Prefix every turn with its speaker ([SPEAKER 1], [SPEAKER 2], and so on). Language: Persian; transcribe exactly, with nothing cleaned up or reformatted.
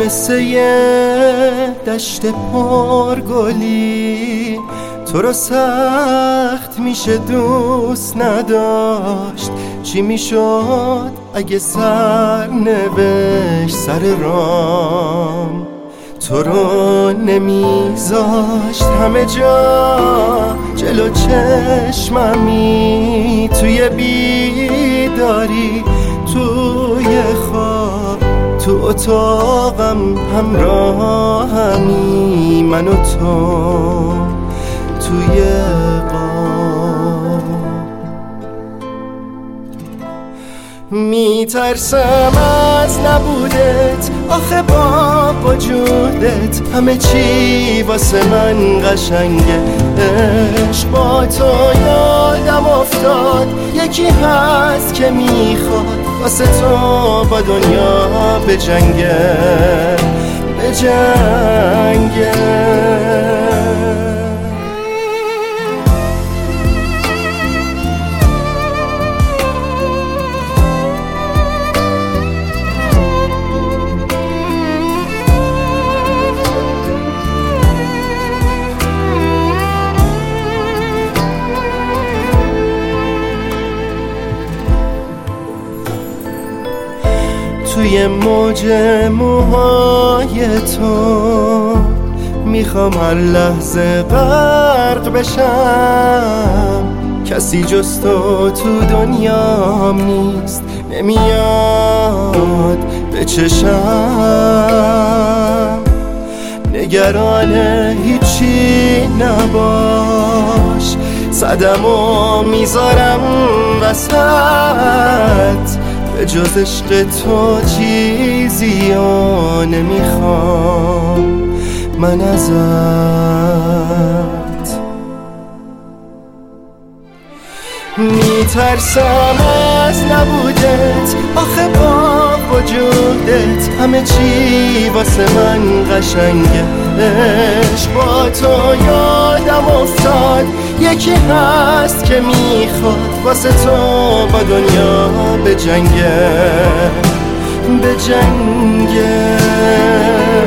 [SPEAKER 1] مثل یه دشت پرگلی تو رو سخت میشه دوست نداشت. چی میشد اگه سر نوشت سر رام تو رو نمیذاشت همه جا جلو چشممی، توی بیداری توی خواب تو اتاقم همراهمی، من و تو توی قاب. میترسم از نبودت آخه با وجودت همه چی واسه من قشنگه. عشق با تو یادم افتاد یکی هست که میخواد واسه تو با دنیا بجنگه بجنگه. توی موج موهای تو میخوام هر لحظه غرق بشم، کسی جز تو تو دنیام نیست نمیاد به چشم. نگران هیچی نباش صدمو میذارم وسط، به جز عشق تو چیزی ها نمیخوام من ازت. میترسم از نبودت آخه با وجودت همه چی واسه من قشنگه. عشق با تو یادم افتاد یکی هست که میخواد واسه تو با دنیا بجنگه بجنگه.